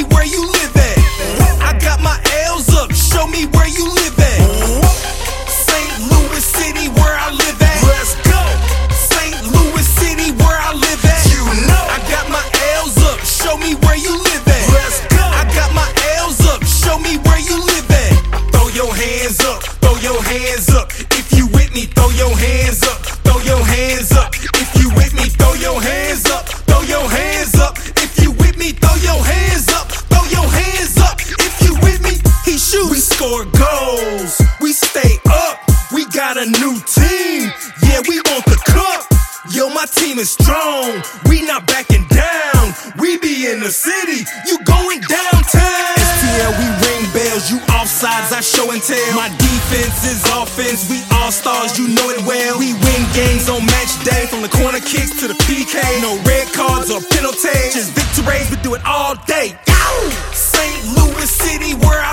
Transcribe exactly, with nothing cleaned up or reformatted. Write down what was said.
where you live at. I got my L's up, show me where you live at. Saint Louis City, where I live at. Let's go. Saint Louis City, where I live at. You know. I got my L's up, show me where you live at. Let's go. I got my L's up, show me where you live at. Throw your hands up, throw your hands up. If you with me, throw your hands up, throw your hands up. If you with me, throw your hands up, throw your hands up. If you with me, throw your hands up, throw your hands up. If you with me, he shoots. We score goals, we stay up. We got a new team, yeah, we want the cup. Yo, my team is strong, we not backing down. We be in the city, you going downtown. S T L, we ring bells, you offsides, I show and tell. My defense is offense, we all stars, you know it well. We win games on match day, from the corner kicks to the P K. No red cards or penalties, just victories, we do it all day. Saint Louis City, where